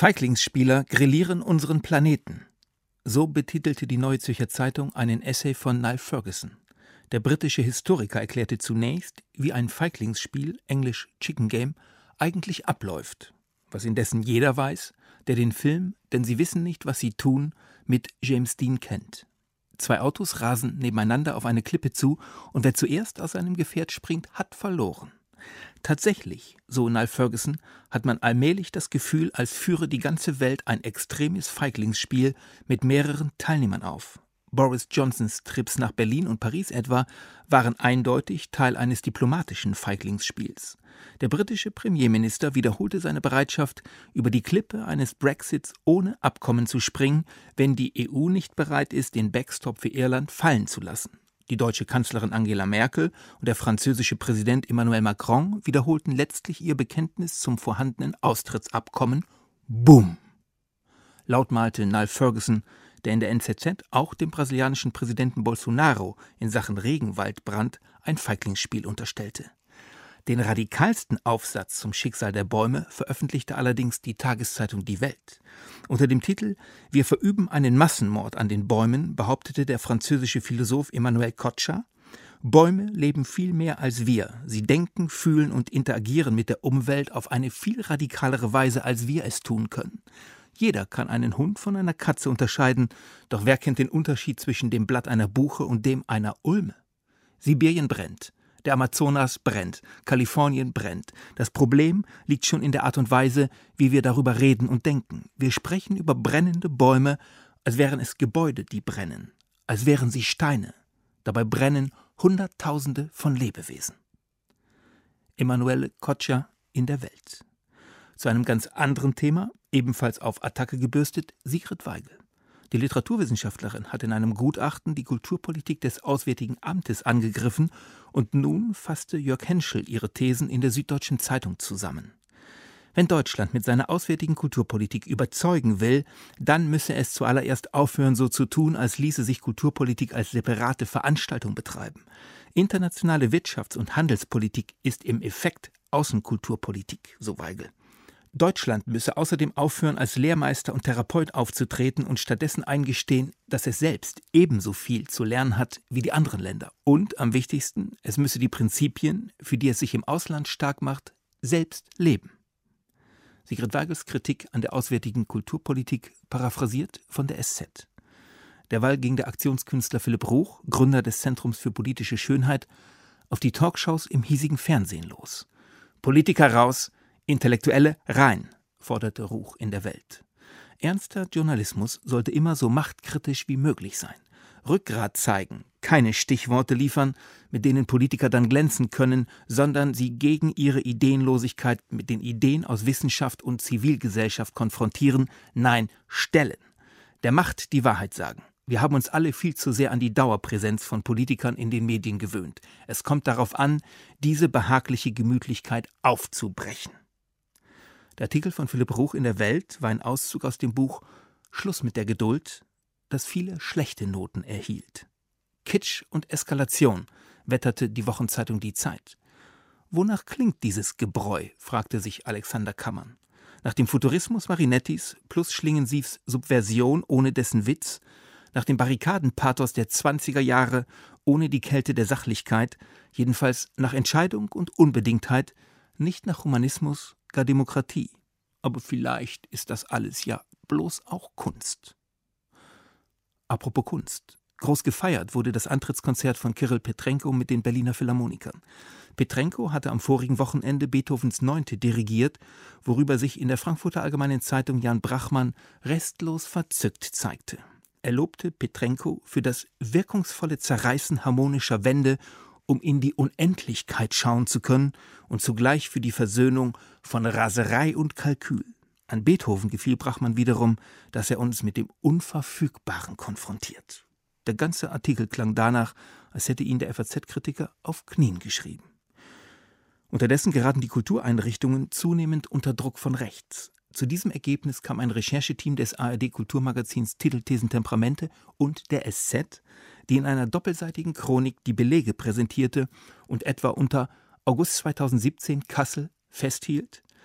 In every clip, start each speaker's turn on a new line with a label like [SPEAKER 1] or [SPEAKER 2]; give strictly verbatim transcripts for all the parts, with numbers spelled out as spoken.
[SPEAKER 1] Feiglingsspieler grillieren unseren Planeten. So betitelte die Neue Zürcher Zeitung einen Essay von Niall Ferguson. Der britische Historiker erklärte zunächst, wie ein Feiglingsspiel, englisch Chicken Game, eigentlich abläuft. Was indessen jeder weiß, der den Film »Denn sie wissen nicht, was sie tun« mit James Dean kennt. Zwei Autos rasen nebeneinander auf eine Klippe zu und wer zuerst aus seinem Gefährt springt, hat verloren. Tatsächlich, so Niall Ferguson, hat man allmählich das Gefühl, als führe die ganze Welt ein extremes Feiglingsspiel mit mehreren Teilnehmern auf. Boris Johnsons Trips nach Berlin und Paris etwa waren eindeutig Teil eines diplomatischen Feiglingsspiels. Der britische Premierminister wiederholte seine Bereitschaft, über die Klippe eines Brexits ohne Abkommen zu springen, wenn die E U nicht bereit ist, den Backstop für Irland fallen zu lassen. Die deutsche Kanzlerin Angela Merkel und der französische Präsident Emmanuel Macron wiederholten letztlich ihr Bekenntnis zum vorhandenen Austrittsabkommen. Boom! Laut malte Niall Ferguson, der in der N Z Z auch dem brasilianischen Präsidenten Bolsonaro in Sachen Regenwaldbrand ein Feiglingsspiel unterstellte. Den radikalsten Aufsatz zum Schicksal der Bäume veröffentlichte allerdings die Tageszeitung Die Welt. Unter dem Titel »Wir verüben einen Massenmord an den Bäumen« behauptete der französische Philosoph Emmanuel Kotscher, Bäume leben viel mehr als wir. Sie denken, fühlen und interagieren mit der Umwelt auf eine viel radikalere Weise, als wir es tun können. Jeder kann einen Hund von einer Katze unterscheiden, doch wer kennt den Unterschied zwischen dem Blatt einer Buche und dem einer Ulme? Sibirien brennt. Der Amazonas brennt, Kalifornien brennt. Das Problem liegt schon in der Art und Weise, wie wir darüber reden und denken. Wir sprechen über brennende Bäume, als wären es Gebäude, die brennen, als wären sie Steine. Dabei brennen Hunderttausende von Lebewesen. Emanuele Kotscher in der Welt. Zu einem ganz anderen Thema, ebenfalls auf Attacke gebürstet, Sigrid Weigel. Die Literaturwissenschaftlerin hat in einem Gutachten die Kulturpolitik des Auswärtigen Amtes angegriffen und nun fasste Jörg Henschel ihre Thesen in der Süddeutschen Zeitung zusammen. Wenn Deutschland mit seiner auswärtigen Kulturpolitik überzeugen will, dann müsse es zuallererst aufhören, so zu tun, als ließe sich Kulturpolitik als separate Veranstaltung betreiben. Internationale Wirtschafts- und Handelspolitik ist im Effekt Außenkulturpolitik, so Weigel. Deutschland müsse außerdem aufhören, als Lehrmeister und Therapeut aufzutreten und stattdessen eingestehen, dass es selbst ebenso viel zu lernen hat wie die anderen Länder. Und, am wichtigsten, es müsse die Prinzipien, für die es sich im Ausland stark macht, selbst leben. Sigrid Weigels Kritik an der auswärtigen Kulturpolitik paraphrasiert von der S Z. Derweil ging der Aktionskünstler Philipp Ruch, Gründer des Zentrums für politische Schönheit, auf die Talkshows im hiesigen Fernsehen los. Politiker raus, Intellektuelle rein, forderte Ruch in der Welt. Ernster Journalismus sollte immer so machtkritisch wie möglich sein. Rückgrat zeigen, keine Stichworte liefern, mit denen Politiker dann glänzen können, sondern sie gegen ihre Ideenlosigkeit mit den Ideen aus Wissenschaft und Zivilgesellschaft konfrontieren, nein, stellen. Der Macht die Wahrheit sagen. Wir haben uns alle viel zu sehr an die Dauerpräsenz von Politikern in den Medien gewöhnt. Es kommt darauf an, diese behagliche Gemütlichkeit aufzubrechen. Der Artikel von Philipp Ruch in der Welt war ein Auszug aus dem Buch »Schluss mit der Geduld«, das viele schlechte Noten erhielt. Kitsch und Eskalation, wetterte die Wochenzeitung Die Zeit. Wonach klingt dieses Gebräu, fragte sich Alexander Kammern. Nach dem Futurismus Marinettis plus Schlingensiefs Subversion ohne dessen Witz, nach dem Barrikadenpathos der zwanziger Jahre ohne die Kälte der Sachlichkeit, jedenfalls nach Entscheidung und Unbedingtheit, nicht nach Humanismus, gar Demokratie. Aber vielleicht ist das alles ja bloß auch Kunst. Apropos Kunst. Groß gefeiert wurde das Antrittskonzert von Kirill Petrenko mit den Berliner Philharmonikern. Petrenko hatte am vorigen Wochenende Beethovens Neunte dirigiert, worüber sich in der Frankfurter Allgemeinen Zeitung Jan Brachmann restlos verzückt zeigte. Er lobte Petrenko für das wirkungsvolle Zerreißen harmonischer Wände, um in die Unendlichkeit schauen zu können und zugleich für die Versöhnung von Raserei und Kalkül. An Beethoven gefiel Brachmann wiederum, dass er uns mit dem Unverfügbaren konfrontiert. Der ganze Artikel klang danach, als hätte ihn der F A Z-Kritiker auf Knien geschrieben. Unterdessen geraten die Kultureinrichtungen zunehmend unter Druck von rechts. Zu diesem Ergebnis kam ein Rechercheteam des A R D-Kulturmagazins Titel, Thesen, Temperamente und der S Z, die in einer doppelseitigen Chronik die Belege präsentierte und etwa unter August zweitausendsiebzehn Kassel festhielt: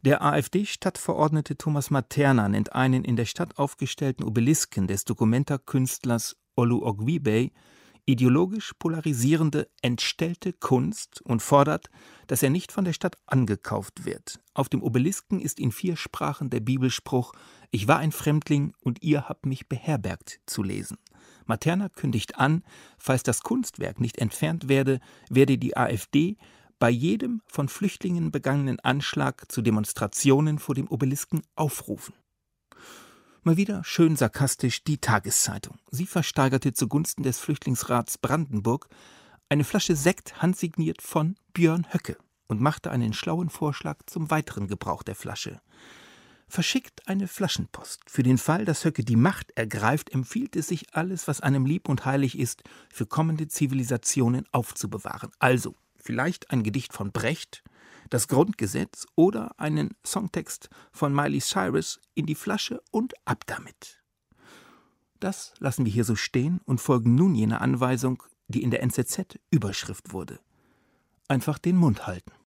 [SPEAKER 1] Der AfD-Stadtverordnete Thomas Materna nennt einen in der Stadt aufgestellten Obelisken des Documenta-Künstlers Olu Ogbibey ideologisch polarisierende, entstellte Kunst und fordert, dass er nicht von der Stadt angekauft wird. Auf dem Obelisken ist in vier Sprachen der Bibelspruch »Ich war ein Fremdling und ihr habt mich beherbergt« zu lesen. Materna kündigt an, falls das Kunstwerk nicht entfernt werde, werde die AfD bei jedem von Flüchtlingen begangenen Anschlag zu Demonstrationen vor dem Obelisken aufrufen. Mal wieder schön sarkastisch die Tageszeitung. Sie versteigerte zugunsten des Flüchtlingsrats Brandenburg eine Flasche Sekt handsigniert von Björn Höcke und machte einen schlauen Vorschlag zum weiteren Gebrauch der Flasche. Verschickt eine Flaschenpost. Für den Fall, dass Höcke die Macht ergreift, empfiehlt es sich, alles, was einem lieb und heilig ist, für kommende Zivilisationen aufzubewahren. Also vielleicht ein Gedicht von Brecht, das Grundgesetz oder einen Songtext von Miley Cyrus in die Flasche und ab damit. Das lassen wir hier so stehen und folgen nun jener Anweisung, die in der N Z Z Überschrift wurde. Einfach den Mund halten.